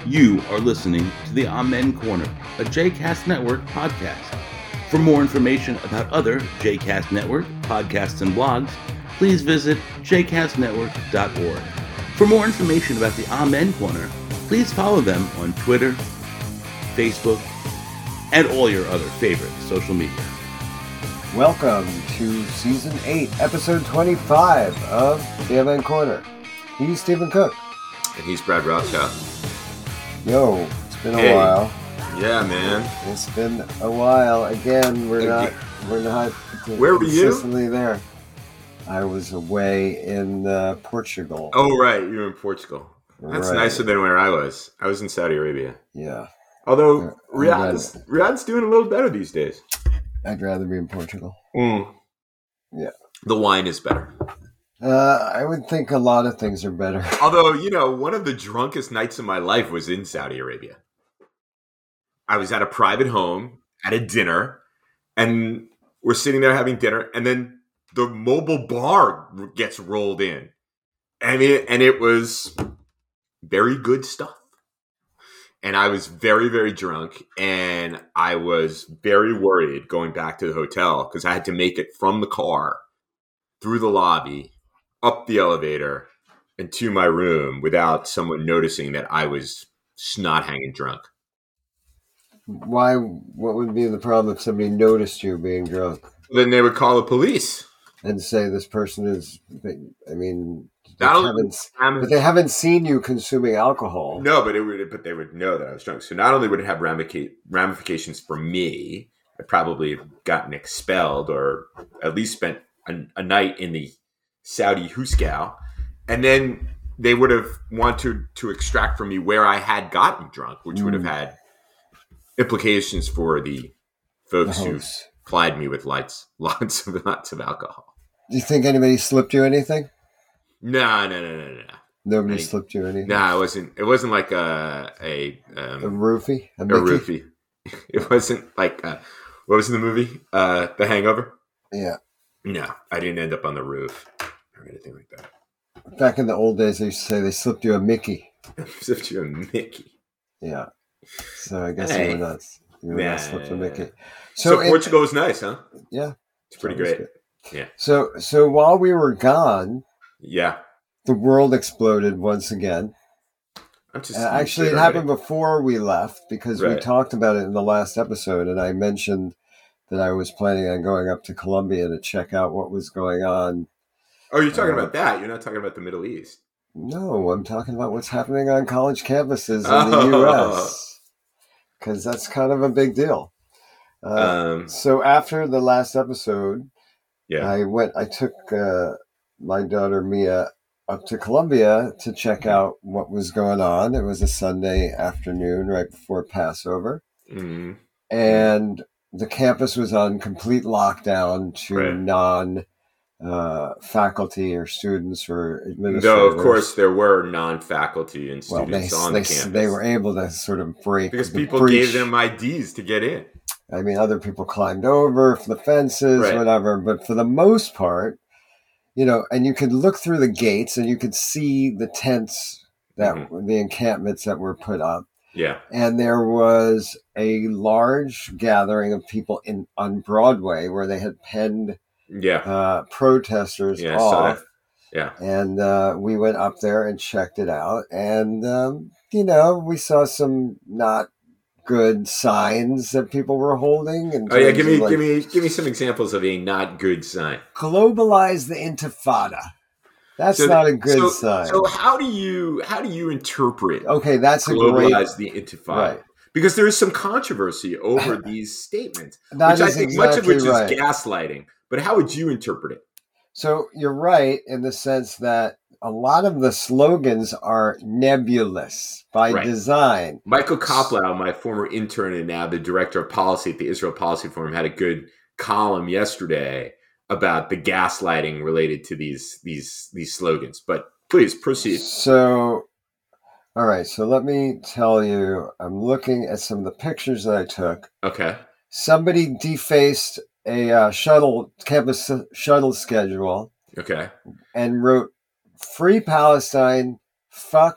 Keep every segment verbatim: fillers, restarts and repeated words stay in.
You are listening to the Amen Corner, a JCast Network podcast. For more information about other JCast Network podcasts and blogs, please visit j cast network dot org. For more information about the Amen Corner, please follow them on Twitter, Facebook, and all your other favorite social media. Welcome to Season eight, Episode twenty-five of the Amen Corner. He's Stephen Cook. And he's Brad Rothschild. Yo, it's been a hey. while. Yeah, man. It's been a while. Again, we're not we're not Where were you? consistently there. I was away in uh, Portugal. Oh, right. You were in Portugal. That's right. nicer than where I was. I was in Saudi Arabia. Yeah. Although Uh, Riyadh's, Riyadh's doing a little better these days. I'd rather be in Portugal. Mm. Yeah. The wine is better. Uh, I would think a lot of things are better. Although, you know, one of the drunkest nights of my life was in Saudi Arabia. I was at a private home at a dinner, and we're sitting there having dinner, and then the mobile bar gets rolled in. I mean, and it was very good stuff. And I was very, very drunk, and I was very worried going back to the hotel because I had to make it from the car, through the lobby, up the elevator, and to my room without someone noticing that I was snot hanging drunk. Why? What would be the problem if somebody noticed you being drunk Then they would call the police. and say this person is? I mean, they Not haven't, only, but they haven't seen you consuming alcohol. no, but it would, but they would know that I was drunk. So not only would it have ramifica- ramifications for me, I'd probably have gotten expelled or at least spent a, a night in the Saudi Huskow, and then they would have wanted to extract from me where I had gotten drunk, which Mm. would have had implications for the folks The who hosts. plied me with lights, lots of lots of alcohol. Do you think anybody slipped you anything? No, no, no, no, no. Nobody Any- slipped you anything. No, it wasn't. It wasn't like a a um, A roofie, a, a Mickey? roofie. It wasn't like uh, what was in the movie? Uh, The Hangover. Yeah. No, I didn't end up on the roof or anything like that. Back in the old days, they used to say they slipped you a Mickey. Except you're a Mickey. Yeah. So I guess Hey. you were not. You were Nah. not slipped a Mickey. So, So, in- Portugal was nice, huh? yeah, It's pretty that was great. good. Yeah. So so while we were gone, Yeah. the world exploded once again. I'm just Uh, actually, it happened before we left because we Right. talked about it in the last episode, and I mentioned that I was planning on going up to Colombia to check out what was going on. Oh, you're talking uh, about that. You're not talking about the Middle East. No, I'm talking about what's happening on college campuses in Oh. the U S because that's kind of a big deal. Uh, Um, so after the last episode, yeah. I went. I took uh, my daughter Mia up to Columbia to check out what was going on. It was a Sunday afternoon right before Passover, Mhm. and the campus was on complete lockdown to Right. non uh, faculty or students or administrators. Though, of course, there were non-faculty and well, they, students on they, the campus. they were able to sort of break because the people breach. gave them I Ds to get in. I mean, other people climbed over the fences, Right. whatever. But for the most part, you know, and you could look through the gates and you could see the tents that Mhm. the encampments that were put up. Yeah. And there was a large gathering of people in on Broadway where they had penned Yeah. uh, protesters Yeah, I saw off. that. Yeah. And uh, we went up there and checked it out. And, um, you know, we saw some not good signs that people were holding. In Oh yeah, terms give of, me like, give me give me some examples of a not good sign. globalize the intifada. That's So not th- a good so, sign. So how do you how do you interpret okay, that's a globalize great. the intifada? Right. Because there is some controversy over these statements, That which I is think much of exactly which right. is gaslighting. But how would you interpret it? So you're right in the sense that a lot of the slogans are nebulous by Right. design. Michael Koplow, my former intern and now the director of policy at the Israel Policy Forum, had a good column yesterday about the gaslighting related to these these these slogans. But please proceed. So, all right. So let me tell you, I'm looking at some of the pictures that I took. Okay. Somebody defaced a uh, shuttle campus shuttle schedule Okay. and wrote "Free Palestine, fuck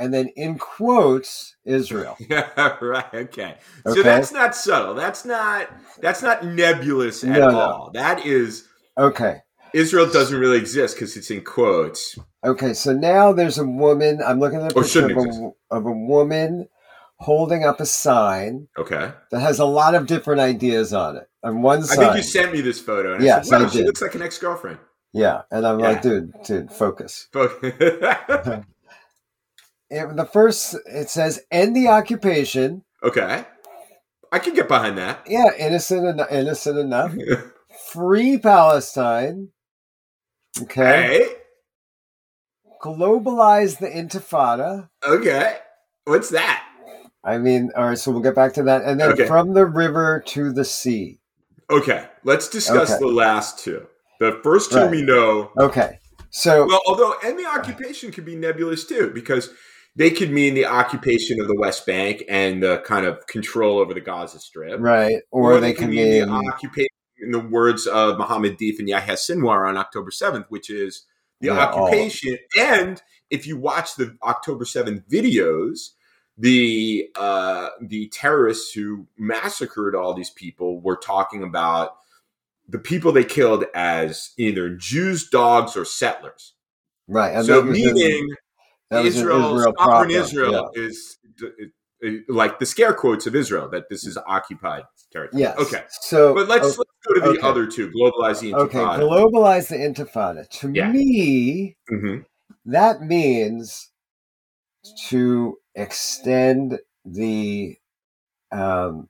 and then in quotes, Israel. Yeah, right. Okay. So Okay. that's not subtle. That's not that's not nebulous at No, no. all. That is Okay. Israel doesn't really exist because it's in quotes. Okay, so now there's a woman. I'm looking at a Or picture of shouldn't a, of a woman holding up a sign Okay. that has a lot of different ideas on it. On one I side, think you sent me this photo. And Yes, I said, wow, I she did. looks like an ex-girlfriend. yeah, and I'm Yeah. like, dude, dude, focus. Photo- It, the first, it says, end the occupation. okay. I can get behind that. Yeah, innocent, en- innocent enough. Free Palestine. Okay. Hey. Globalize the Intifada. Okay. What's that? I mean, all right, so we'll get back to that. And then Okay. from the river to the sea. Okay. Let's discuss Okay. the last two. The first two Right. we know. Okay. So, Well, although and the occupation could be nebulous too, because they could mean the occupation of the West Bank and the kind of control over the Gaza Strip. right. Or, Or they they can could mean mean, the occupation, in the words of Mohammed Deif and Yahya Sinwar on October seventh, which is the Yeah, all. occupation. And if you watch the October seventh videos, the uh, the terrorists who massacred all these people were talking about the people they killed as either Jews, dogs, or settlers. right. And So that was in- meaning that was in Israel, Israel sovereign proper, Israel is uh, uh, like the scare quotes of Israel, that this is occupied territory. Yes. Okay. So, But let's, o- let's go to the okay. other two. Globalize the okay, Intifada. globalize the Intifada. To Yeah. me, Mhm. that means to extend the um,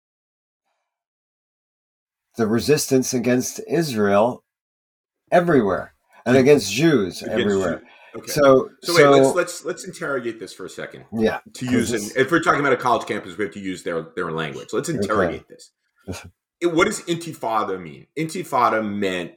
the resistance against Israel everywhere and against Jews Against everywhere. Jew- Okay. So, So, so, wait, let's let's let's interrogate this for a second. yeah, To 'cause use this- an, if we're talking about a college campus, we have to use their their language. Let's interrogate this. It- what does Intifada mean? Intifada meant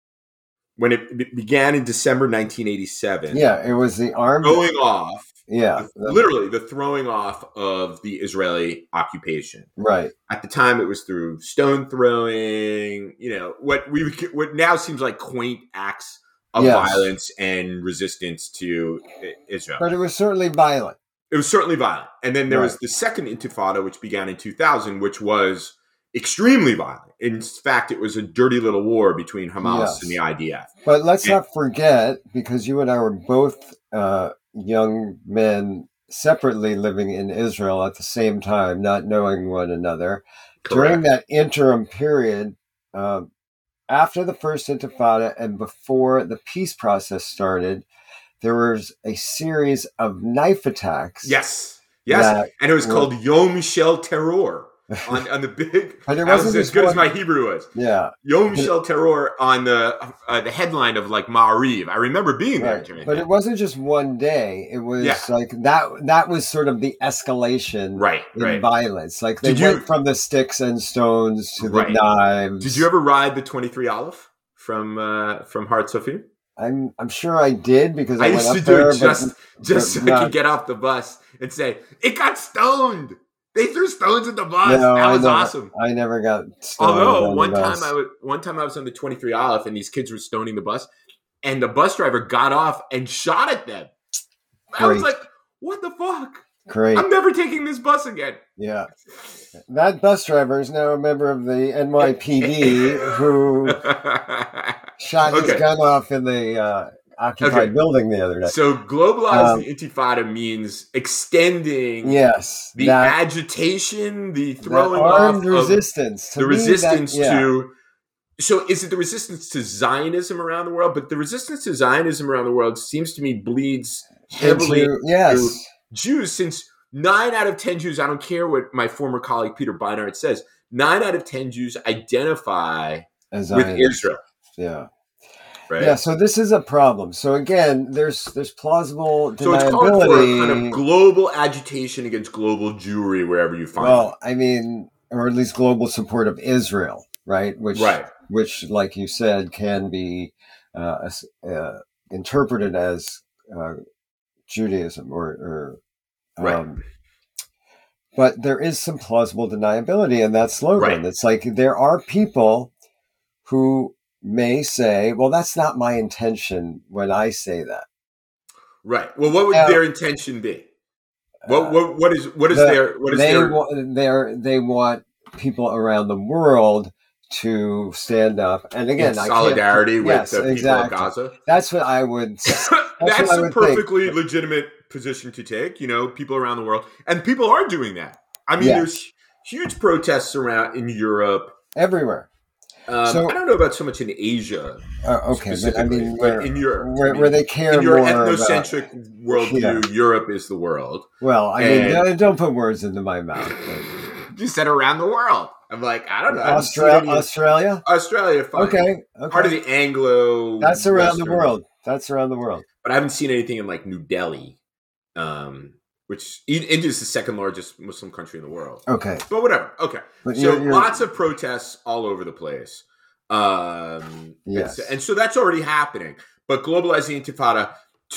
when it be- began in December nineteen eighty-seven. yeah, it was the armed, Going off, yeah, the- literally the throwing off of the Israeli occupation. right, At the time, it was through stone throwing. You know what we what now seems like quaint acts of Yes. violence and resistance to I- Israel. but it was certainly violent. It was certainly violent. And then there was Right. the second Intifada, which began in two thousand, which was extremely violent. In fact, it was a dirty little war between Hamas Yes. and the I D F. But let's Yeah. not forget, because you and I were both uh, young men separately living in Israel at the same time, not knowing one another. During that interim period, um, after the first Intifada and before the peace process started, there was a series of knife attacks. Yes. Yes. That And it was were- called Yom Shel Terror on, on the big. But it that was wasn't as just good as one- my Hebrew was. Yeah, Yom Shel Terror on the uh, the headline of like Ma'ariv. I remember being there right. during But that. it wasn't just one day. It was Yeah. like that. That was sort of the escalation Right, in right. violence. Like they Did you- went from the sticks and stones to the Right. knives. Did you ever ride the twenty-three Aleph from uh, from Har Tzofim? I'm I'm sure I did because I, I went used up to do there. it just but, just so but I not- could get off the bus and say, "It got stoned. They threw stones at the bus. No, that I was never- awesome." I never got stoned Although on one the time bus. I was one time I was on the twenty-three Aleph and these kids were stoning the bus, and the bus driver got off and shot at them. I was Great. like, "What the fuck? Great. I'm never taking this bus again." Yeah. That bus driver is now a member of the N Y P D who shot his Okay. gun off in the uh, occupied Okay. building the other day. So globalize Um, the Intifada means extending Yes. the that, agitation, the that throwing armed off of resistance. To the me, that- resistance yeah. to. So is it the resistance to Zionism around the world? But the resistance to Zionism around the world seems to me bleeds heavily Into- yes. Jews, since nine out of ten Jews, I don't care what my former colleague Peter Beinart says, nine out of ten Jews identify As with I- Israel, Yeah. right? Yeah. So this is a problem. So again, there's there's plausible So it's calling for a deniability. kind of global agitation against global Jewry wherever you find Well, I mean, or at least global support of Israel, right? Which, it. Right. which, like you said, can be uh, as- uh, interpreted as uh, Judaism, or, or um, Right. but there is some plausible deniability in that slogan. Right. It's like there are people who may say, "Well, that's not my intention when I say that." Right. Well, what would Uh, their intention be? What what what is what is the, their what is they their wa- they're, they want people around the world to stand up, and again, in I solidarity can't, with yes, the people exactly. of Gaza? That's what I would. That's, That's what I a would perfectly think. legitimate position to take. You know, people around the world, and people are doing that. I mean, Yes. there's huge protests around in Europe. Everywhere. Um, So- I don't know about so much in Asia, Uh, okay, but I specifically, mean, but where, in Europe, where, I mean, where they care in your more about. ethnocentric worldview, Yeah. Europe is the world. Well, I And- mean, don't- don't put words into my mouth. You said around the world. I'm like, I don't know. I haven't seen Australia, any- Australia. Australia, fine. Okay, okay. Part of the Anglo. That's around the Western- world. That's around the world. But I haven't seen anything in like New Delhi, um, which India is the second largest Muslim country in the world. Okay, But whatever. Okay. but So you're, you're, lots of protests all over the place. Um, Yes. and, so, and so that's already happening. But globalizing Intifada,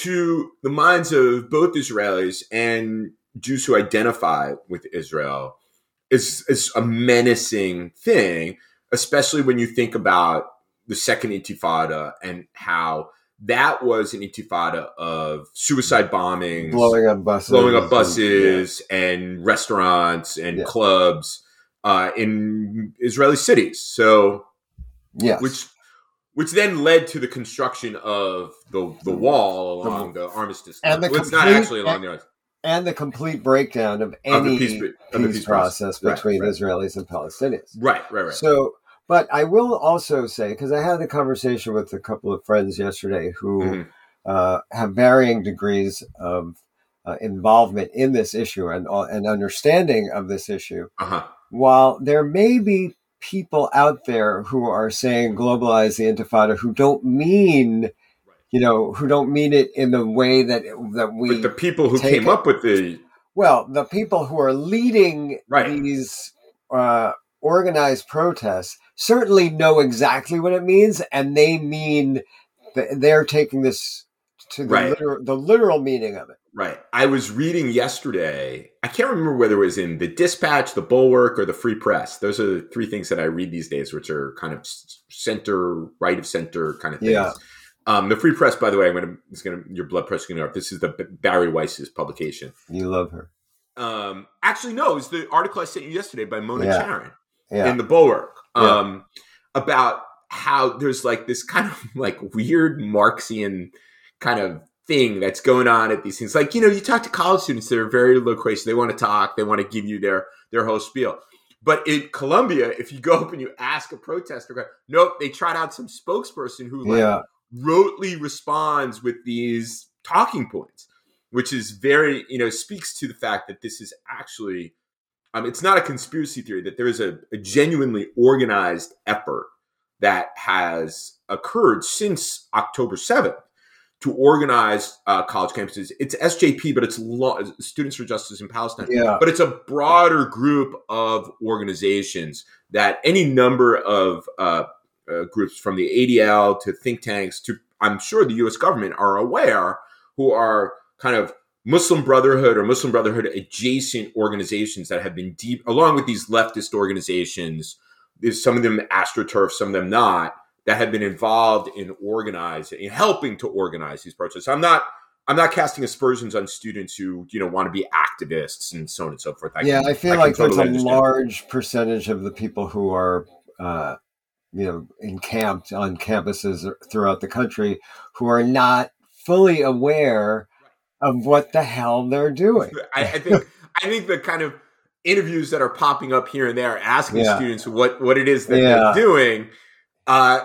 to the minds of both Israelis and Jews who identify with Israel, is, is a menacing thing, especially when you think about the second Intifada and how that was an Intifada of suicide bombings, blowing up buses, blowing up and- buses and restaurants and Yeah. clubs uh, in Israeli cities. So, yeah. Yes. which which then led to the construction of the the wall along the armistice. And the well, it's not complete- actually along the and the complete breakdown of of any the peace, peace, of the peace process, Right, between right. Israelis and Palestinians. Right, right, right. So, but I will also say, because I had a conversation with a couple of friends yesterday who Mhm. uh, have varying degrees of uh, involvement in this issue and uh, and understanding of this issue. Uh-huh. While there may be people out there who are saying globalize the Intifada who don't mean, you know, who don't mean it in the way that that we. But the people who take came it- up with the Well, the people who are leading Right. these uh, organized protests certainly know exactly what it means, and they mean th- they're taking this to the, Right. literal, the literal meaning of it. Right. I was reading yesterday. I can't remember whether it was in the Dispatch, the Bulwark, or the Free Press. Those are the three things that I read these days, which are kind of center, right of center kind of things. Yeah. Um, the Free Press, by the way, I'm gonna, it's gonna your blood pressure is gonna go up. This is the Barry Weiss's publication. You love her. Um, actually, no, it's the article I sent you yesterday by Mona Yeah. Charen Yeah. in the Bulwark Yeah. um, about how there's like this kind of like weird Marxian kind of thing that's going on at these things. Like, you know, you talk to college students that are very loquacious. They want to talk. They want to give you their, their whole spiel. But in Colombia, if you go up and you ask a protester, nope, they trot out some spokesperson who like Yeah. rotely responds with these talking points, which is very, you know, speaks to the fact that this is actually, um, it's not a conspiracy theory, that there is a, a genuinely organized effort that has occurred since October seventh to organize uh, college campuses. It's S J P, but it's lo- Students for Justice in Palestine. Yeah. But it's a broader group of organizations that any number of uh, uh, groups, from the A D L to think tanks to, I'm sure, the U S government are aware, who are kind of Muslim Brotherhood or Muslim Brotherhood adjacent organizations that have been deep, along with these leftist organizations. There's some of them AstroTurf, some of them not, that have been involved in organizing, in helping to organize these protests. I'm not, I'm not casting aspersions on students who, you know, want to be activists and so on and so forth. I yeah, can- I feel can like totally there's a understand. large percentage of the people who are, uh, you know, encamped on campuses throughout the country who are not fully aware of what the hell they're doing. I, I think, I think the kind of interviews that are popping up here and there, asking Yeah. students what, what it is that Yeah. they're doing, uh,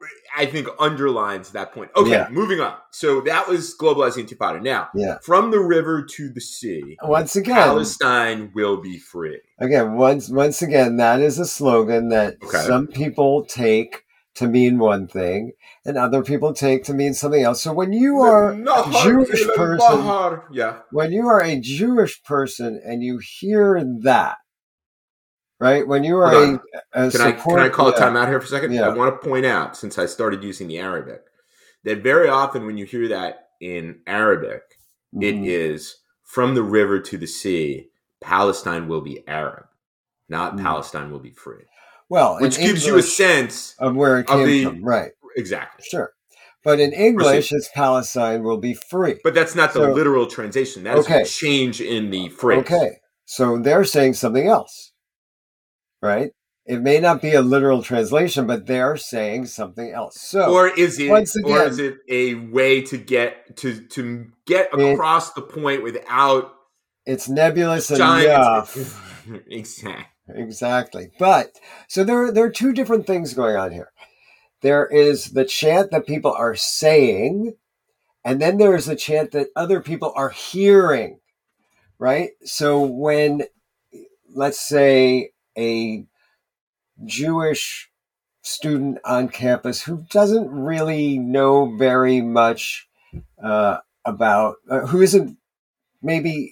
I think underlines that point. Okay, Yeah. moving on. So that was globalizing Intifada. Now, Yeah. from the river to the sea, Once again, Palestine will be free. again, once once again, that is a slogan that Okay. some people take to mean one thing, and other people take to mean something else. So when you are a Jewish person, Yeah. when you are a Jewish person and you hear that, right? When you are Hold a, a Can I can support, I call a yeah. time out here for a second? Yeah. I want to point out, since I started using the Arabic, that very often when you hear that in Arabic, it Mhm. is from the river to the sea, Palestine will be Arab, not Mm. Palestine will be free. Well, Which in gives you a English sense of where it of came the- from, right? exactly. Sure. But in English, it's Palestine will be free. But that's not the so, literal translation. That is okay. a change in the phrase. Okay. So they're saying something else, right? It may not be a literal translation, but they're saying something else. So, or is it, once again, or is it a way to get to to get across it, the point without? It's nebulous enough. Exactly. Exactly. But so there, there are two different things going on here. There is the chant that people are saying, and then there is the chant that other people are hearing, right? So when, let's say, a Jewish student on campus who doesn't really know very much uh, about, uh, who isn't maybe,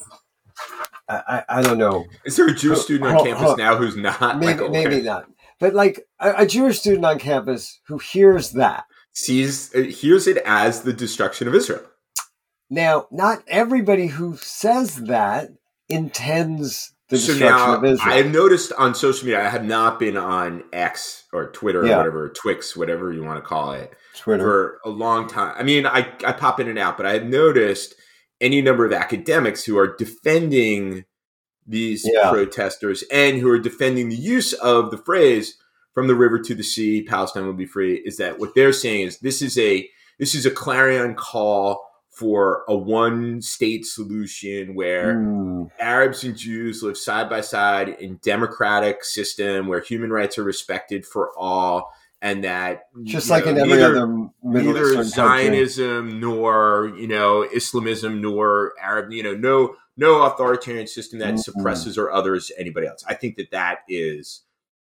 I, I, I don't know. Is there a Jewish student on campus now who's not? Maybe, like, maybe not. But like a, a Jewish student on campus who hears that. Sees, hears it as the destruction of Israel. Now, not everybody who says that intends the so destruction now, of Israel. I have noticed on social media, I have not been on X or Twitter yeah. or whatever, Twix, whatever you want to call it, Twitter. for a long time. I mean, I, I pop in and out, but I have noticed any number of academics who are defending these yeah. protesters and who are defending the use of the phrase "from the river to the sea, Palestine will be free." Is that what they're saying? Is this is a this is a clarion call for a one-state solution where mm. Arabs and Jews live side by side in democratic system where human rights are respected for all, and that just like know, in every neither, other Middle neither Eastern Zionism country. nor you know Islamism nor Arab, you know, no no authoritarian system that mm-hmm. suppresses or others anybody else. I think that that is.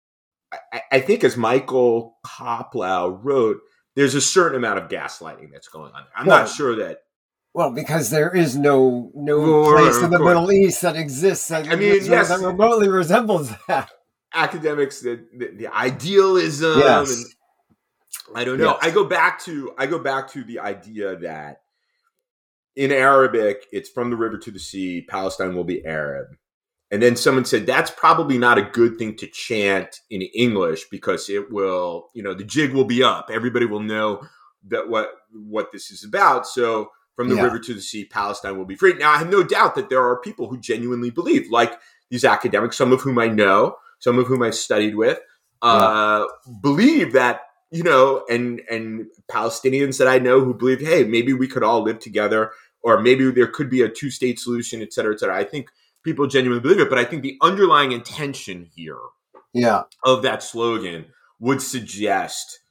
I, I think, as Michael Koplow wrote, there's a certain amount of gaslighting that's going on. I'm well, not sure that. Well, because there is no no or, place in the Middle East that exists that, I mean, yes, that remotely resembles that. Academics, the, the, the idealism, yes. and I don't know. Yes. I go back to I go back to the idea that in Arabic, it's from the river to the sea, Palestine will be Arab. And then someone said, that's probably not a good thing to chant in English because it will, you know, the jig will be up. Everybody will know that what what this is about. So from the yeah. river to the sea, Palestine will be free. Now, I have no doubt that there are people who genuinely believe, like these academics, some of whom I know, some of whom I studied with, uh, yeah. believe that, you know, and and Palestinians that I know who believe, hey, maybe we could all live together, or maybe there could be a two-state solution, et cetera, et cetera. I think people genuinely believe it, but I think the underlying intention here yeah. of that slogan would suggest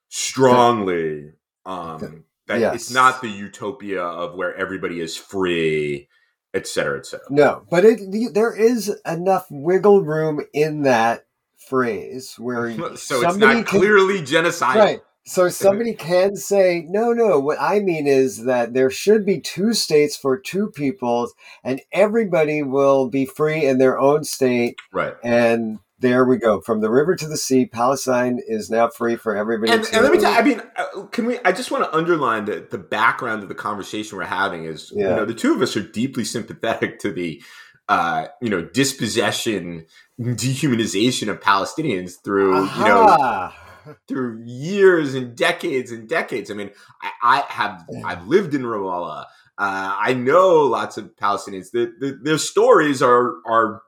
strongly um, that yes. it's not the utopia of where everybody is free, et cetera, et cetera. No, but it, there is enough wiggle room in that phrase where so it's not clearly can, genocidal. Right. So somebody can say, no, no, what I mean is that there should be two states for two peoples and everybody will be free in their own state. Right. And there we go. From the river to the sea, Palestine is now free for everybody. And, to and let me tell you, I mean, can we, I just want to underline that the background of the conversation we're having is, yeah. you know, the two of us are deeply sympathetic to the, uh, you know, dispossession, dehumanization of Palestinians through, Aha. you know, through years and decades and decades. I mean, I, I have I've lived in Ramallah. Uh, I know lots of Palestinians. The, the, their stories are are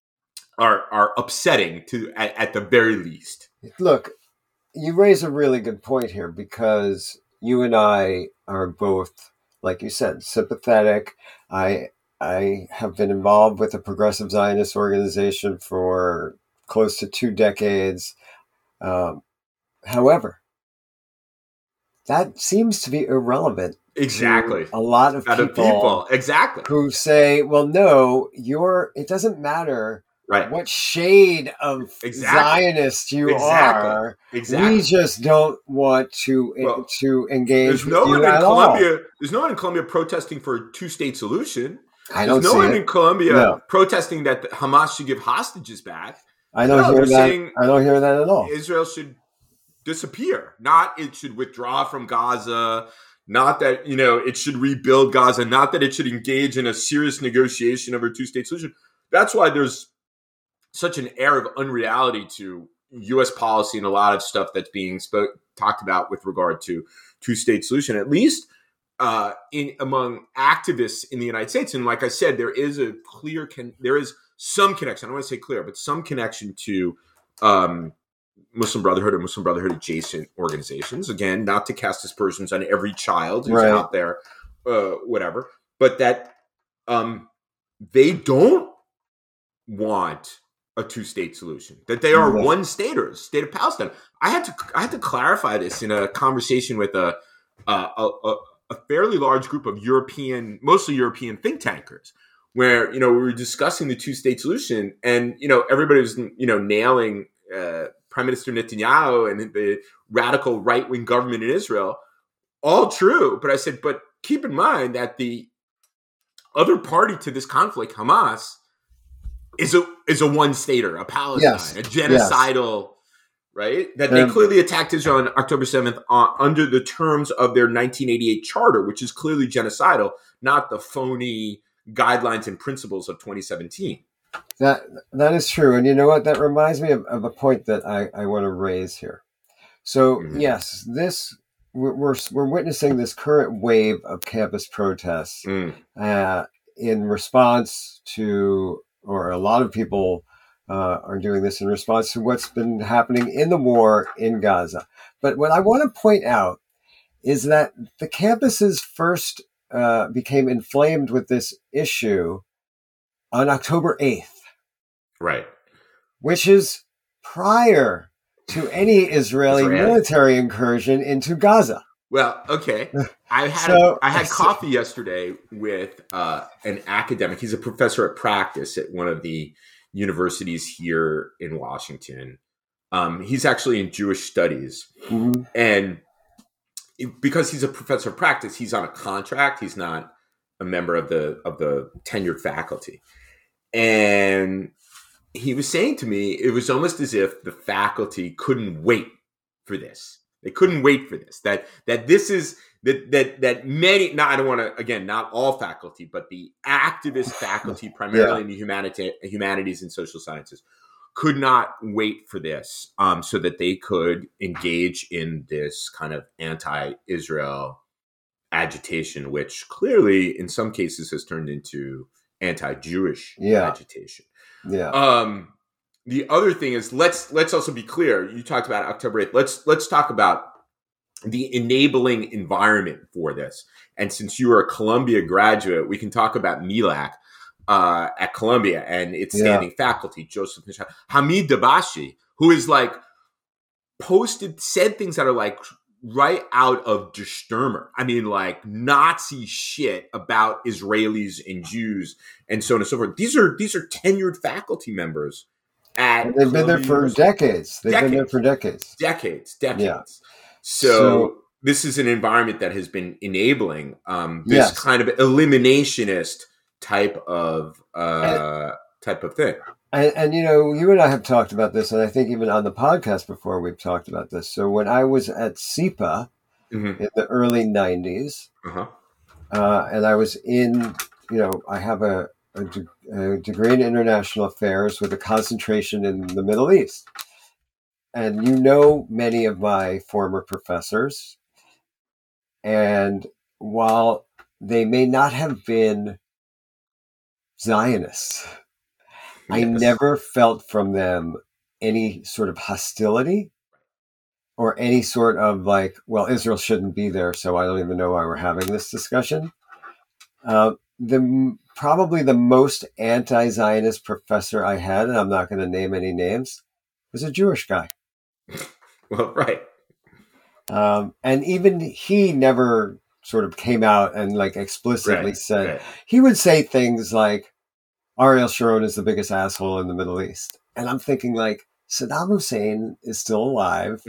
are are upsetting to at, at the very least. Look, you raise a really good point here because you and I are both, like you said, sympathetic. I I have been involved with the Progressive Zionist organization for close to two decades. Um, However, that seems to be irrelevant. Exactly. To a lot of people, of people, exactly, who say, "Well, no, you're. It doesn't matter right. what shade of exactly. Zionist you exactly. are. Exactly. We just don't want to well, to engage there's with no you one in at Colombia. all. There's no one in Colombia protesting for a two-state solution. I there's don't no see one it. in Colombia no. protesting that Hamas should give hostages back. I don't no, hear that. saying I don't hear that at all. Israel should disappear, not it should withdraw from Gaza, not that, you know, it should rebuild Gaza, not that it should engage in a serious negotiation of a two-state solution. That's why there's such an air of unreality to U S policy and a lot of stuff that's being spoke, talked about with regard to two-state solution, at least uh, in among activists in the United States. And like I said, there is a clear, con- there is some connection. I don't want to say clear, but some connection to um, Muslim Brotherhood or Muslim Brotherhood adjacent organizations. Again, not to cast aspersions on every child who's Right. out there, uh, whatever, but that um, they don't want a two-state solution, that they are Right. one staters, state of Palestine. I had to I had to clarify this in a conversation with a a, a, a fairly large group of European, mostly European think tankers, where you know we were discussing the two-state solution, and you know everybody was you know nailing uh, Prime Minister Netanyahu and the radical right-wing government in Israel. All true, but I said, but keep in mind that the other party to this conflict, Hamas, is a is a one-stater, a Palestine, Yes. a genocidal, yes. right? That they Um, clearly attacked Israel on October seventh uh, under the terms of their nineteen eighty-eight charter, which is clearly genocidal, not the phony guidelines and principles of twenty seventeen. That that is true, and you know what? That reminds me of, of a point that I, I want to raise here. So Mhm. yes, this we're, we're we're witnessing this current wave of campus protests Mm. uh, in response to, or a lot of people uh, are doing this in response to what's been happening in the war in Gaza. But what I want to point out is that the campuses first uh, became inflamed with this issue on October eighth. Right. Which is prior to any Israeli Israeli. military incursion into Gaza. Well, okay. I had So- I had coffee yesterday with uh, an academic. He's a professor at practice at one of the universities here in Washington. Um, he's actually in Jewish studies, Mhm. and it- because he's a professor of practice, he's on a contract. He's not a member of the of the tenured faculty. And he was saying to me, it was almost as if the faculty couldn't wait for this. They couldn't wait for this. That that this is that that that many. Not I don't want to again, not all faculty, but the activist faculty, primarily Yeah. in the humanity, humanities and social sciences, could not wait for this, um, so that they could engage in this kind of anti-Israel agitation, which clearly, in some cases, has turned into anti-Jewish Yeah. agitation. Yeah. Um, the other thing is let's let's also be clear. You talked about October eighth. Let's let's talk about the enabling environment for this. And since you are a Columbia graduate, we can talk about MILAC uh, at Columbia and its Yeah. standing faculty, Joseph Michel, Hamid Dabashi, who is like posted, said things that are like right out of Der Stürmer. I mean, like Nazi shit about Israelis and Jews and so on and so forth. These are these are tenured faculty members at And they've been there Columbia for University. decades. They've been there Decades. for decades. decades, decades. Yeah. So, So- this is an environment that has been enabling um, this Yes. kind of eliminationist type of uh, type of thing. And, and, you know, you and I have talked about this, and I think even on the podcast before we've talked about this. So when I was at SIPA Mm-hmm. in the early nineties, Uh-huh. uh, and I was in, you know, I have a, a, de- a degree in international affairs with a concentration in the Middle East. And you know many of my former professors. And while they may not have been Zionists, I Yes. never felt from them any sort of hostility or any sort of like, well, Israel shouldn't be there, so I don't even know why we're having this discussion. Uh, the probably the most anti-Zionist professor I had, and I'm not going to name any names, was a Jewish guy. Well, right. Um, and even he never sort of came out and like explicitly Right. said, right. he would say things like, Ariel Sharon is the biggest asshole in the Middle East. And I'm thinking like, Saddam Hussein is still alive.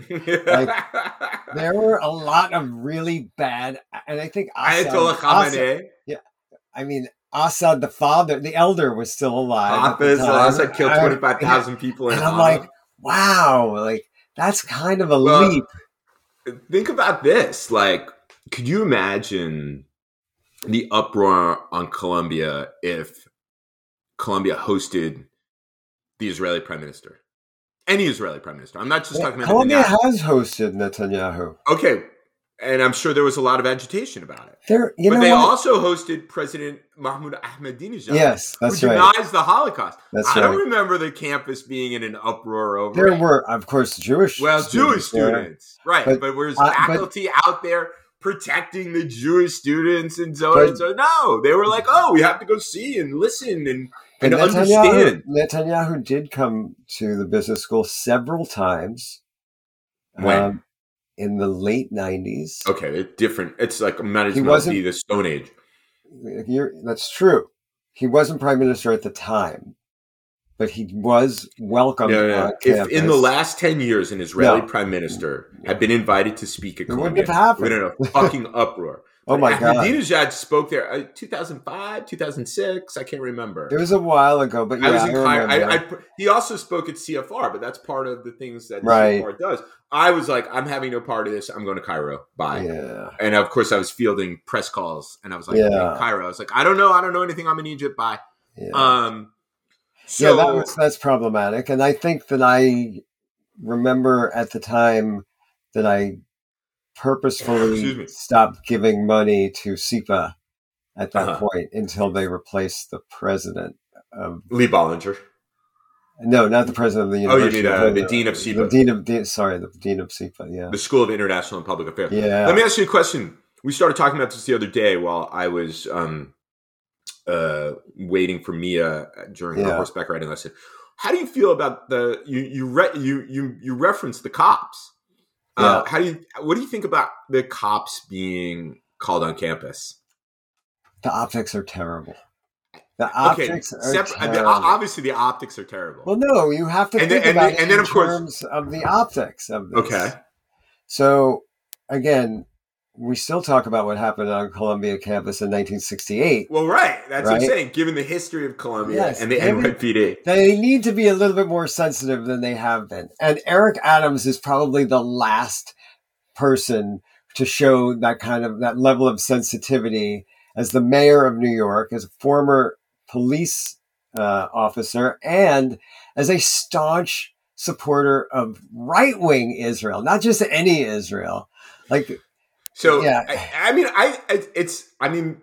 There were a lot of really bad, and I think Ayatollah Assad, Assad, Khamenei, I mean, Assad, the father, the elder was still alive. at the Hafiz time. al-Assad killed I- twenty-five thousand people in And I'm Hama. like, wow, like that's kind of a Well, leap. Think about this. Like, could you imagine the uproar on Columbia if Columbia hosted the Israeli prime minister? any Israeli prime minister. I'm not just Well, talking about Colombia Netanyahu. has hosted Netanyahu. Okay, and I'm sure there was a lot of agitation about it. There, you but know they what? also hosted President Mahmoud Ahmadinejad, Yes, that's who right. denies the Holocaust. That's I right. don't remember the campus being in an uproar over There it. were, of course, Jewish Well, students Jewish there. students, right? But, But, where's uh, but- faculty out there protecting the Jewish students and so But- and so? No, they were like, "Oh, we have to go see and listen and, But and Netanyahu, understand." Netanyahu did come to the business school several times. When? Um, in the late nineties. Okay, it's different. It's like might as He well wasn't- be the Stone Age. You're, that's true. He wasn't prime minister at the time, but he was welcomed No, no. on If campus. in the last ten years an Israeli No. prime minister had been invited to speak at It wouldn't Columbia, have happened. we don't know, fucking uproar. Oh my God. Ahmadinejad spoke there uh, two thousand five, two thousand six, I can't remember. It was a while ago, but yeah, I was in I Cairo. remember. I, I, he also spoke at C F R, but that's part of the things that Right. C F R does. I was like, I'm having no part of this. I'm going to Cairo. Bye. yeah. And of course, I was fielding press calls, and I was like, Yeah. in Cairo. I was like, I don't know. I don't know anything. I'm in Egypt. Bye. Yeah. Um, so, yeah, that was, that's problematic. And I think that I remember at the time that I Excuse purposefully me. stopped giving money to S I P A at that Uh-huh. point until they replaced the president of, Lee Bollinger. no, not the president of the Oh, you university. mean, uh, but the dean of S I P A. The dean of, de- sorry, the dean of S I P A, yeah. The School of International and Public Affairs. Yeah. Let me ask you a question. We started talking about this the other day while I was um, uh, waiting for Mia during her Yeah. horseback riding lesson. How do you feel about the you you re, you you you referenced the cops? Uh, how do you what do you think about the cops being called on campus? The optics are terrible. The Okay, optics are separ- I mean, terrible. obviously the optics are terrible. Well, no, you have to And think then- and about then- it and then, in of course- terms of the optics of this. Okay. So, again, we still talk about what happened on Columbia campus in nineteen sixty-eight. Well, right. That's what I'm Right? saying. Given the history of Columbia Yes, and the given- N Y P D. They need to be a little bit more sensitive than they have been. And Eric Adams is probably the last person to show that kind of that level of sensitivity as the mayor of New York, as a former police uh, officer, and as a staunch supporter of right-wing Israel, not just any Israel. Like, So Yeah. I, I mean, I I- it's I mean,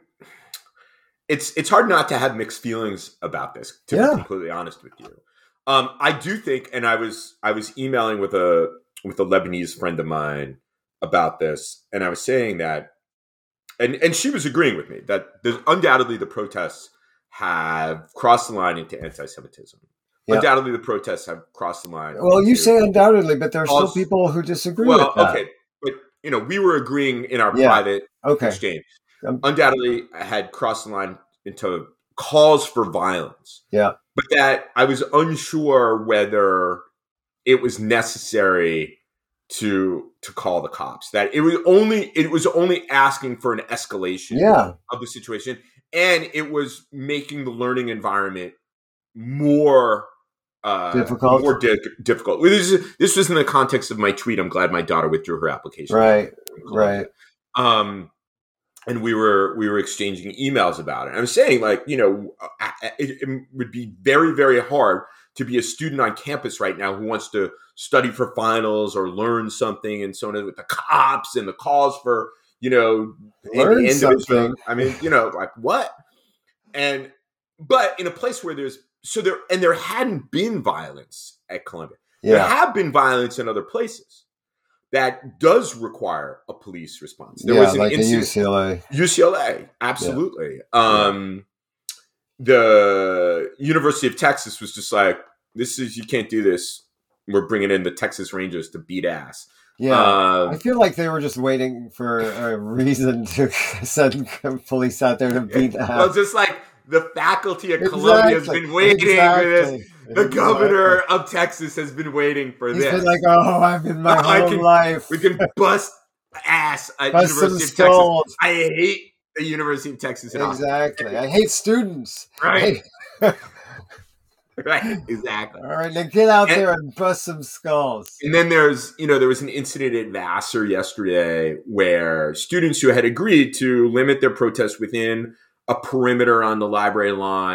it's it's hard not to have mixed feelings about this. To Yeah. be completely honest with you, um, I do think, and I was I was emailing with a with a Lebanese friend of mine about this, and I was saying that, and and she was agreeing with me that there's undoubtedly the protests have crossed the line into anti-Semitism. Yeah. Undoubtedly, the protests have crossed the line. well, you into- say undoubtedly, but there are still Also- people who disagree well, with that. okay, but you know, we were agreeing in our Yeah. private Okay. exchange. Um, Undoubtedly had crossed the line into calls for violence, Yeah. but that I was unsure whether it was necessary to to call the cops. That it was only it was only asking for an escalation Yeah. of the situation, and it was making the learning environment more uh, Difficult? more di- difficult. This, is, this was in the context of my tweet. I'm glad my daughter withdrew her application. Right. from Columbia. Right. Um, and we were we were exchanging emails about it. I was saying, like, you know, it, it would be very, very hard to be a student on campus right now who wants to study for finals or learn something, and so on, with the cops and the calls for, you know, Learn individual- something. I mean, you know, like what? And but in a place where there's so there and there hadn't been violence at Columbia. There Yeah. have been violence in other places that does require a police response. There Yeah, was an like in incident, U C L A. U C L A, absolutely. Um, the University of Texas was just like, "This is you can't do this. We're bringing in the Texas Rangers to beat ass." Yeah. Um, I feel like they were just waiting for a reason to send police out there to beat the well, house. just like the faculty at Columbia has been waiting for this. The governor of Texas has been waiting for He's this. been like, oh, I've been my I whole can- life. We can bust ass at Bust some University of Texas. skulls. I hate the University of Texas at Austin. Exactly. I hate students. Right. Hey, Right, exactly. all right, now get out And- there and bust some skulls. And then there's, you know, there was an incident at Vassar yesterday where students who had agreed to limit their protest within a perimeter on the library lawn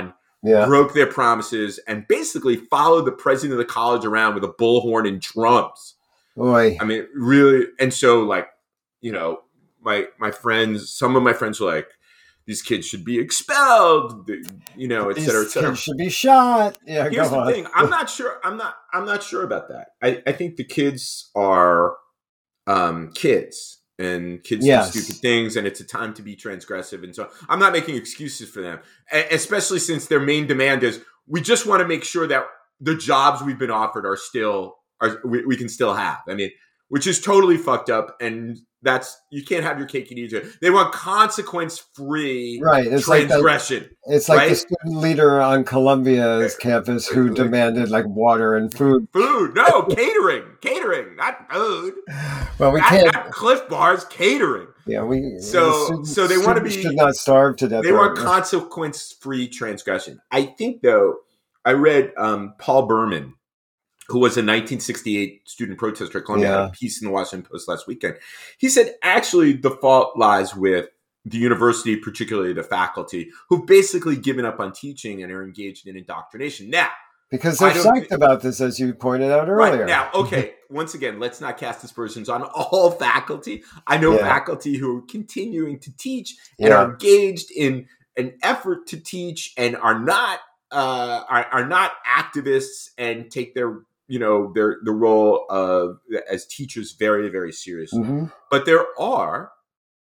yeah. broke their promises, and basically followed the president of the college around with a bullhorn and drums. Boy. I mean, really. And so, like, you know, my my friends, some of my friends were like, these kids should be expelled, you know, et cetera, et These cetera. kids should be shot. Yeah, Here's go the on. thing. I'm not sure. I'm not. I'm not sure about that. I, I think the kids are um, kids, and kids Yes. do stupid things, and it's a time to be transgressive. And so I'm not making excuses for them, a- especially since their main demand is we just want to make sure that the jobs we've been offered are still are we, we can still have. I mean, which is totally fucked up, and that's you can't have your cake and eat it. They want consequence-free Right. It's like the, transgression. it's like right? the student leader on Columbia's campus who Like- demanded like water and food. Food, no catering, catering, not food. Well, we Not, can't. not Cliff Bars, catering. Yeah, we. So- the students- so they wanna students be- should not starve to death. They want right? consequence-free transgression. I think, though, I read um, Paul Berman, who was a nineteen sixty-eight student protester at Columbia, Yeah. had a piece in the Washington Post last weekend. He said, actually, the fault lies with the university, particularly the faculty, who've basically given up on teaching and are engaged in indoctrination. Now, Because they're I don't psyched thi- about this, as you pointed out earlier. right now, okay, once again, let's not cast aspersions on all faculty. I know Yeah. faculty who are continuing to teach and Yeah. are engaged in an effort to teach and are not uh, are, are not activists and take their you know their the role of as teachers very very seriously. hmm But there are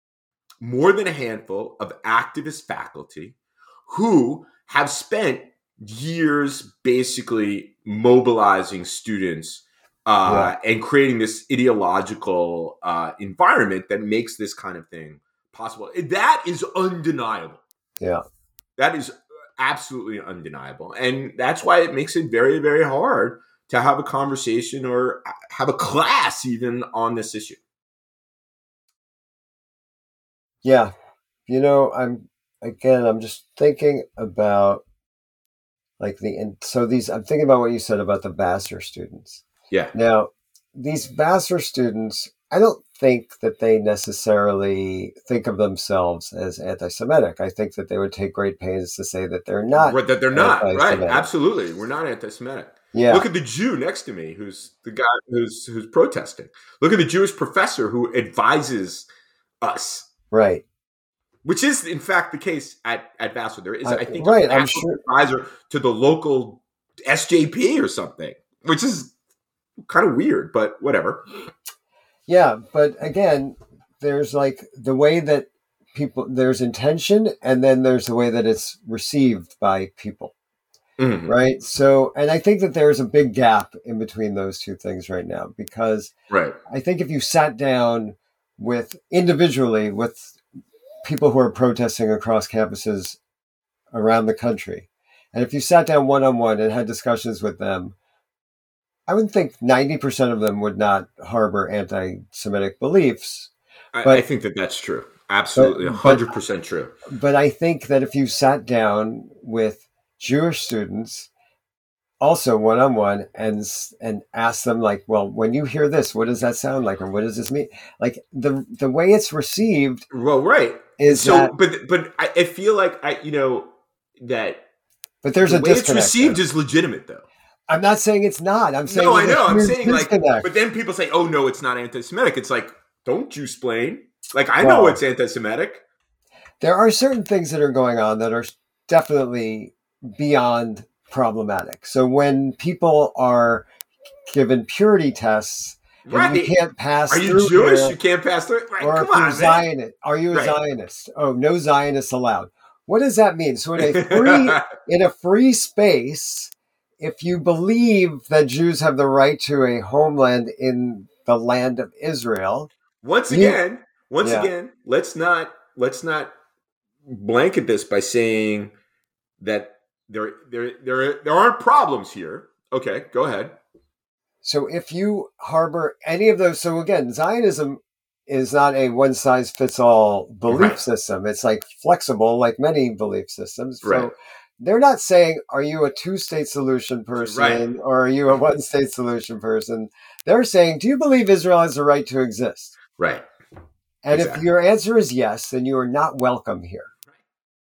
more than a handful of activist faculty who have spent years basically mobilizing students uh, and creating this ideological uh, environment that makes this kind of thing possible. That is undeniable. Yeah. That is absolutely undeniable. And that's why it makes it very, very hard to have a conversation or have a class even on this issue. Yeah. You know, I'm again. I'm just thinking about like the and so these. I'm thinking about what you said about the Vassar students. Yeah. Now, these Vassar students, I don't think that they necessarily think of themselves as anti-Semitic. I think that they would take great pains to say that they're not. Right, that they're not. Right. anti-Semitic. Absolutely. We're not anti-Semitic. Yeah. Look at the Jew next to me, who's the guy who's who's protesting. Look at the Jewish professor who advises us, Right. which is in fact the case at at Vassar. There is, Uh, I think, right, an I'm actual sure- advisor to the local S J P or something, which is kind of weird, but whatever. Yeah, but again, there's like the way that people there's intention, and then there's the way that it's received by people. Mhm. Right. So, and I think that there's a big gap in between those two things right now, because Right. I think if you sat down with individually with people who are protesting across campuses around the country, and if you sat down one on one and had discussions with them, I would think ninety percent of them would not harbor anti Semitic beliefs. I, But- I think that that's true. Absolutely, but- one hundred percent true. But I think that if you sat down with Jewish students, also one on one, and and asked them like, well, when you hear this, what does that sound like, or what does this mean? Like the the way it's received Well, right. is So, that, but but I, I feel like I, you know, that but there's the a way it's disconnect. received there. is legitimate, though. I'm not saying it's not. I'm saying No, I there's a know. I'm huge saying like, disconnect. but then people say, "Oh no, it's not anti-Semitic." It's like, don't you explain? Like, I Well- know it's anti-Semitic. There are certain things that are going on that are definitely beyond problematic. So when people are given purity tests, and Right? you can't pass Are you through Jewish? here, You can't pass through it. Right? or Come if you're on, man. Zionist, are you a Right. Zionist? Oh, no Zionists allowed. What does that mean? So in a free in a free space, if you believe that Jews have the right to a homeland in the land of Israel, once You- again, once Yeah. again, let's not let's not blanket this by saying that there there there there aren't problems here. Okay, go ahead. so if you harbor any of those, so again, Zionism is not a one size fits all belief Right. system. It's like flexible, like many belief systems. Right. So they're not saying, are you a two state solution person Right. or are you a one state solution person? They're saying, do you believe Israel has the right to exist? Right. And Exactly. if your answer is yes, then you are not welcome here.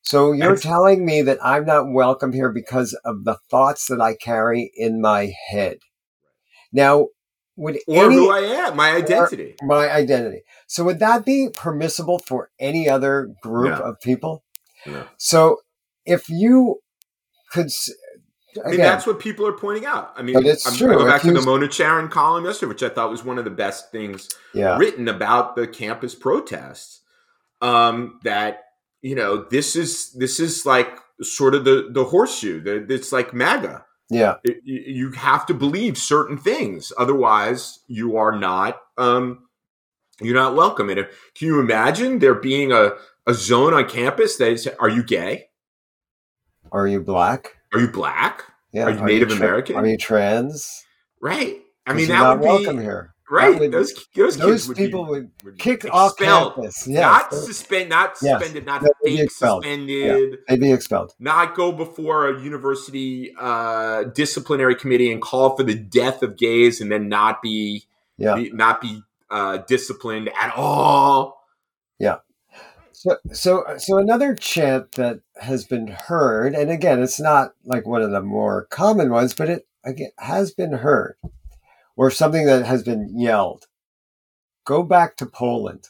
So you're And- telling me that I'm not welcome here because of the thoughts that I carry in my head. Now, would or any who I am, my identity. my identity. So would that be permissible for any other group No. of people? No. So if you could, s- I mean, again, that's what people are pointing out. I mean, But it's I'm, true. I go If back to you- the Mona Charen column yesterday, which I thought was one of the best things yeah, written about the campus protests. Um, that you know, this is this is like sort of the the horseshoe. The, it's like MAGA. yeah, It, you you have to believe certain things, otherwise you are not um, you're not welcome. And if, can you imagine there being a, a zone on campus that is, are you gay? Are you black? Are you black? Yeah. Are you Native tra- American? Are you trans? Right. I 'Cause mean, you're that not would welcome be here. right. That would- those those, Those kids would people be, would would kick be off expelled. campus. Yes. Not They- suspend, not Yes. suspended, not They would be fake expelled. suspended. They'd be expelled. Not go before a university uh, disciplinary committee and call for the death of gays, and then not be, Yeah. be not be uh, disciplined at all. So, so, so another chant that has been heard, and again, it's not like one of the more common ones, but it again has been heard, or something that has been yelled. Go back to Poland.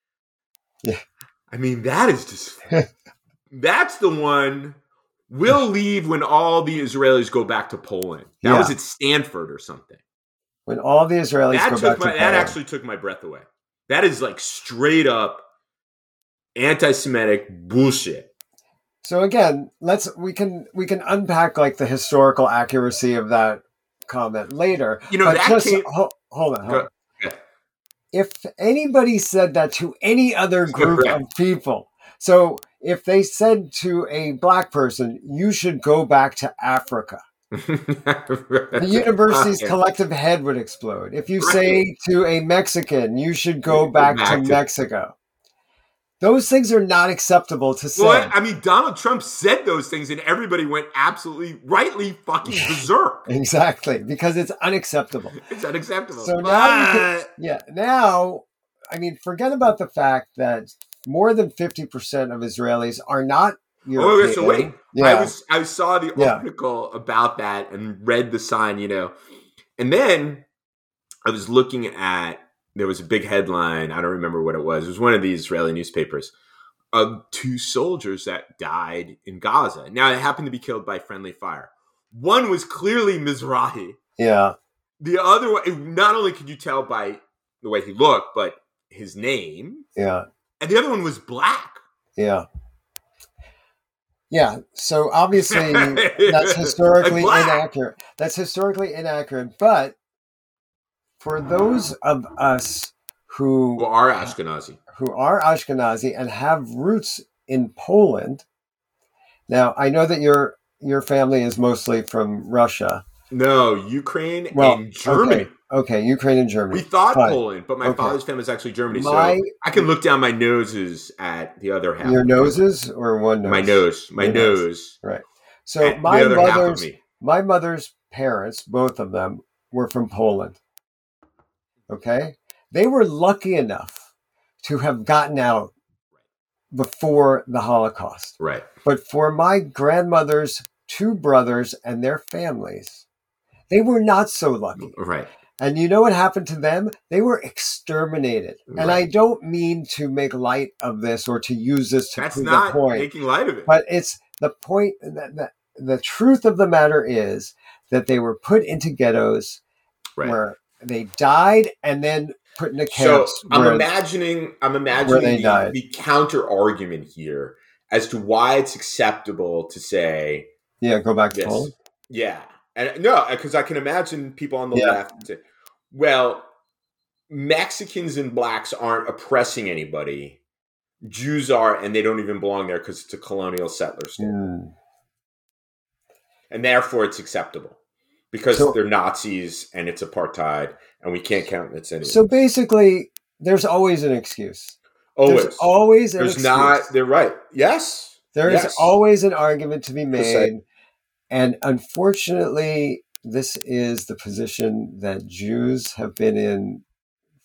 I mean, that is just that's the one. We'll leave when all the Israelis go back to Poland. That Yeah. was at Stanford or something. When all the Israelis That go took back my to that Poland. actually took my breath away. That is like straight up anti-Semitic bullshit. So again, let's we can we can unpack like the historical accuracy of that comment later. You know, but that just came- ho- hold on. Hold Go- on. okay. If anybody said that to any other group Correct. of people, so if they said to a black person, "You should go back to Africa," the university's Okay. collective head would explode. If you Right. say to a Mexican, "You should go back, back to to- Mexico," those things are not acceptable to say. Well, I mean, Donald Trump said those things, and everybody went absolutely, rightly fucking berserk. Exactly, because it's unacceptable. It's unacceptable. So now you can- But- Yeah, now, I mean, forget about the fact that more than fifty percent of Israelis are not European. Oh, okay, so wait. Yeah, I was I saw the Yeah. article about that and read the sign, you know. And then I was looking at there was a big headline, I don't remember what it was. It was one of the Israeli newspapers of two soldiers that died in Gaza. Now they happened to be killed by friendly fire. One was clearly Mizrahi. yeah, The other one, not only could you tell by the way he looked, but his name. yeah, And the other one was black. yeah. Yeah, so obviously that's historically Like black. inaccurate. That's historically inaccurate, but for those of us who Who are Ashkenazi. who are Ashkenazi and have roots in Poland. Now, I know that your your family is mostly from Russia. No, Ukraine Well, and Germany. Okay, okay, Ukraine and Germany. We thought Fine. Poland, but my Okay. father's family is actually Germany. My- so I can look down my noses at the other half. Your noses or one nose? My nose. My Your nose. Right. So at my the other half of mother's me. my mother's parents, both of them, were from Poland. Okay? They were lucky enough to have gotten out before the Holocaust. Right. But for my grandmother's two brothers and their families, they were not so lucky. Right. And you know what happened to them? They were exterminated. And I Right. don't mean to make light of this or to use this to That's prove not a point. making light of it. But it's the point that, that the truth of the matter is that they were put into ghettos right. where they died and then put into So camps. I'm where- imagining I'm they imagining the, died. the counter argument here as to why it's acceptable to say yeah, go back to this. Poland. Yeah. And no, because I can imagine people on the Yeah. left say, well, Mexicans and blacks aren't oppressing anybody. Jews are, and they don't even belong there because it's a colonial settler state. Mm. And therefore it's acceptable because So- they're Nazis and it's apartheid and we can't count it's any. So basically, there's always an excuse. always. There's always an There's excuse. not, they're right. Yes. There is Yes. always an argument to be made. Precisely. And unfortunately, this is the position that Jews have been in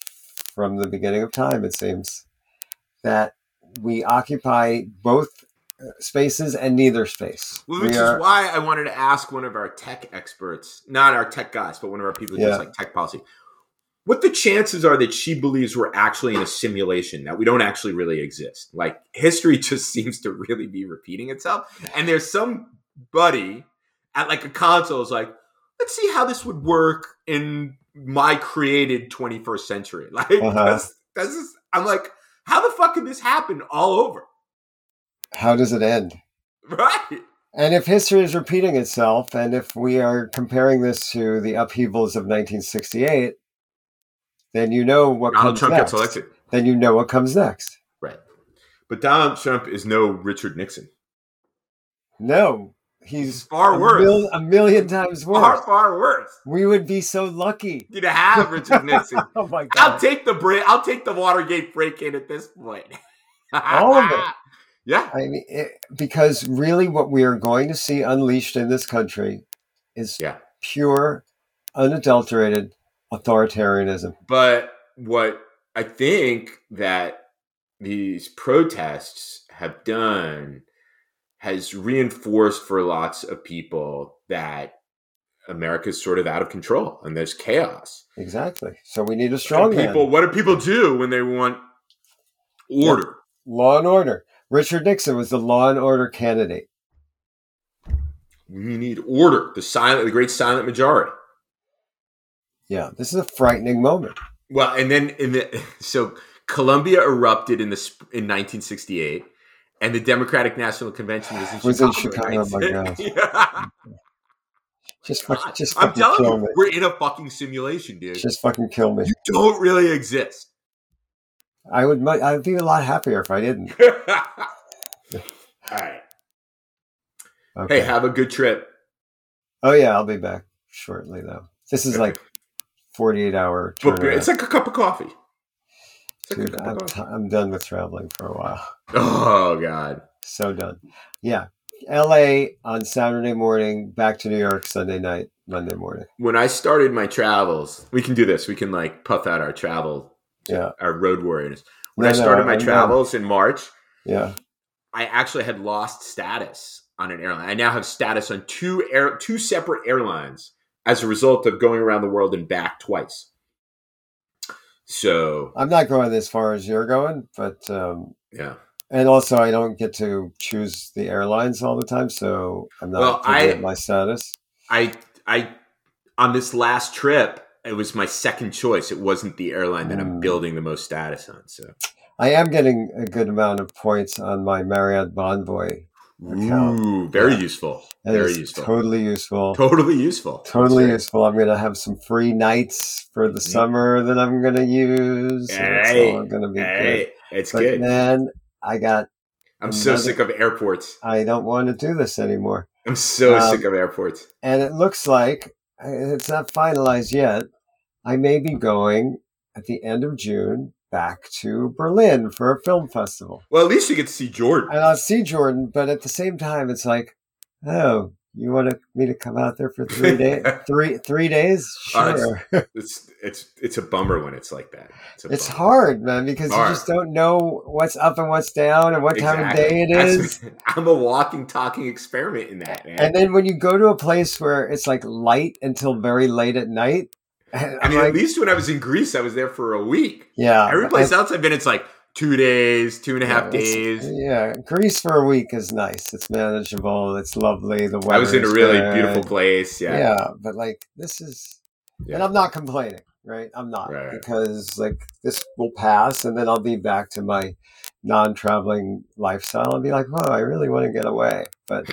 from the beginning of time, it seems. That we occupy both spaces and neither space. Well, which we is are, why I wanted to ask one of our tech experts, not our tech guys, but one of our people who Yeah. does like tech policy, what the chances are that she believes we're actually in a simulation, that we don't actually really exist. Like, history just seems to really be repeating itself. And there's somebody at like a console is like, let's see how this would work in my created twenty-first century. Like, Uh-huh. that's, that's just, I'm like, how the fuck could this happen all over? how does it end? Right. And if history is repeating itself, and if we are comparing this to the upheavals of nineteen sixty-eight, then you know what Donald comes Trump next. gets elected. Then you know what comes next. Right. But Donald Trump is no Richard Nixon. No, he's He's far a worse. mil- a million times worse. Far, far worse. We would be so lucky. You to have Richard Nixon. Oh my I'll God. take the break. I'll take the Watergate break-in at this point. All of it. Yeah. I mean, it, because really what we are going to see unleashed in this country is Yeah. pure, unadulterated authoritarianism. But what I think that these protests have done has reinforced for lots of people that America's sort of out of control and there's chaos. Exactly. So we need a strong And people, man. what do people do when they want order? Law and order. Richard Nixon was the law and order candidate. We need order. The silent, the great silent majority. Yeah, this is a frightening moment. Well, and then in the so Columbia erupted in the sp- in nineteen sixty-eight, and the Democratic National Convention was in Was Chicago. in Chicago, in my nineteen- God. Yeah. Just, fuck, just I'm fucking telling kill you, me. we're in a fucking simulation, dude. Just fucking kill me. You don't really exist. I would. mu- I'd be a lot happier if I didn't. All right. Okay. Hey, have a good trip. Oh yeah, I'll be back shortly though. This is like forty-eight hour Book beer. turnaround. It's like a cup of coffee. It's like a Dude, cup I'm, of coffee. t- I'm done with traveling for a while. Oh God. So done. Yeah. L A on Saturday morning, back to New York Sunday night, Monday morning. When I started my travels, we can do this. We can like puff out our travel, Yeah. our road warriors. When No, I started no, my I'm travels in March, Yeah. I actually had lost status on an airline. I now have status on two air, two separate airlines as a result of going around the world and back twice. So I'm not going as far as you're going, but um, yeah. and also I don't get to choose the airlines all the time, so I'm not Well, up to date I- with my status. I I on this last trip, it was my second choice. It wasn't the airline that I'm Mm. building the most status on. So I am getting a good amount of points on my Marriott Bonvoy. Account. ooh, very Yeah. useful. That Very is useful. Totally useful. Totally useful. Totally That's useful. I'm going to have some free nights for the summer that I'm going to use. So it's Hey, all going to be Hey, it's good. But good. man, I got. I'm so another- sick of airports. I don't want to do this anymore. I'm so Um, sick of airports. And it looks like it's not finalized yet. I may be going at the end of June back to Berlin for a film festival. Well, at least you get to see Jordan. And I'll see Jordan, but at the same time, it's like, oh, you want me to come out there for three days? Three three days? Oh, Sure. It's it's it's a bummer when it's like that. It's, a It's bummer. hard, man, because Hard. you just don't know what's up and what's down and what time of Exactly. day it That's- is. I'm a walking, talking experiment in that, man. And then when you go to a place where it's like light until very late at night, and I I'm mean, like, at least when I was in Greece, I was there for a week. yeah, Every place else I've been, it's like two days, two and a half Yeah, it's- days. Yeah, Greece for a week is nice. It's manageable. It's lovely. The weather. I was in a is really good. beautiful place. Yeah. Yeah. but like this is, Yeah. and I'm not complaining, right? I'm not Right, right. because like this will pass, and then I'll be back to my non-traveling lifestyle. I'll be like, whoa, I really want to get away, but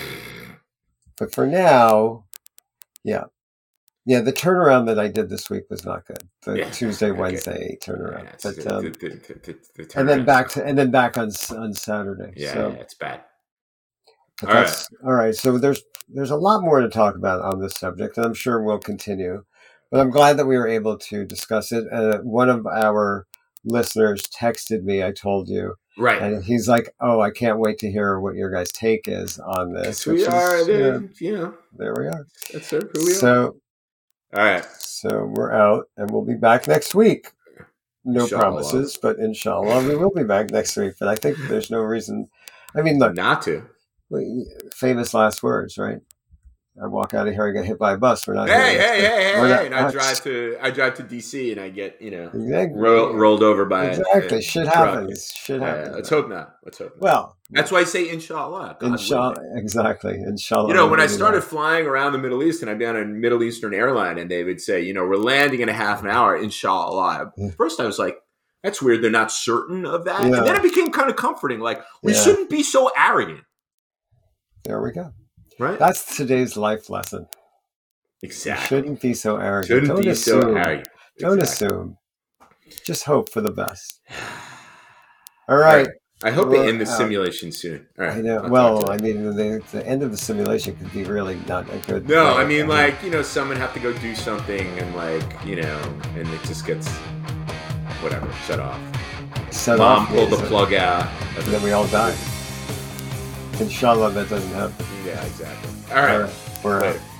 but for now, yeah. Yeah, the turnaround that I did this week was not good. The Yeah, Tuesday, okay. Wednesday turnaround, Yeah, it's- but the- um, the- the- the- the and then turnaround back stuff. to and then back on s- on Saturday. Yeah, so, yeah, it's bad. but All that's, all right. So there's there's a lot more to talk about on this subject, and I'm sure we'll continue. But I'm glad that we were able to discuss it. Uh, one of our listeners texted me. I told you, Right. and he's like, "Oh, I can't wait to hear what your guys' take is on this." Yes, we which is- are. yeah, Then, you know, there we are. that's sort of who we are. So All right. so we're out, and we'll be back next week. No Inshallah. promises, but inshallah, we will be back next week. But I think there's no reason. I mean, look, not to. Famous last words, right? I walk out of here, I get hit by a bus. We're not. Hey, hey, hey, hey, not, hey! And I drive to I drive to D C and I get you know exactly. ro- rolled over by exactly. A, a Shit truck. happens. Shit Yeah, happens. let's hope not. Let's hope. Not. Well, that's why I say inshallah. God inshallah, exactly. Inshallah. You know, when I started flying around the Middle East and I'd be on a Middle Eastern airline and they would say, you know, we're landing in a half an hour, inshallah. First, I was like, that's weird. They're not certain of that. Yeah. And then it became kind of comforting. Like, we yeah. shouldn't be so arrogant. There we go. Right. That's today's life lesson. Exactly. You shouldn't be so arrogant. Shouldn't Don't be assume. so arrogant. Don't exactly. assume. Just hope for the best. All right. All right. I hope well, they end the uh, simulation soon. All right. I know. I'll well, I mean, the, the end of the simulation could be really not a good. No, thing. I mean, like, you know, someone have to go do something and, like, you know, and it just gets, whatever, shut off. Set Mom off, pulled the so, plug out. And then we all die. Inshallah, that doesn't happen. Yeah, exactly. All right. All right. We're Later. out.